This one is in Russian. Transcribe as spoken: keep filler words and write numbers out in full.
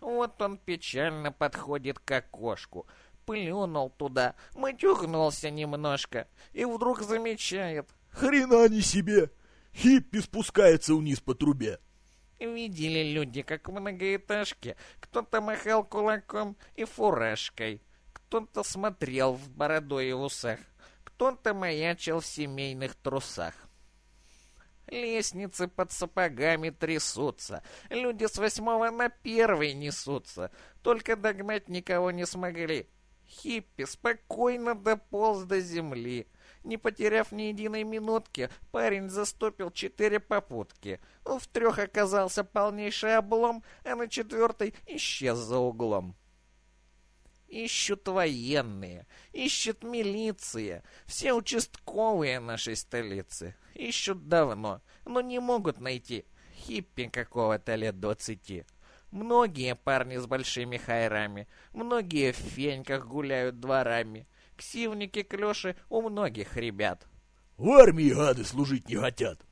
Вот он печально подходит к окошку, плюнул туда, матюгнулся немножко и вдруг замечает: хрена не себе! Хиппи спускается вниз по трубе. Видели люди, как в многоэтажке кто-то махал кулаком и фуражкой, кто-то смотрел в бородой и в усах, кто-то маячил в семейных трусах. Лестницы под сапогами трясутся, люди с восьмого на первый несутся, только догнать никого не смогли. Хиппи спокойно дополз до земли. Не потеряв ни единой минутки, парень застопил четыре попутки. В трех оказался полнейший облом, а на четвертой исчез за углом. Ищут военные, ищет милиция, все участковые нашей столицы. Ищут давно, но не могут найти хиппи какого-то лет двадцати. Многие парни с большими хайрами, многие в феньках гуляют дворами. Ксивники-клёши у многих ребят. В армии гады служить не хотят.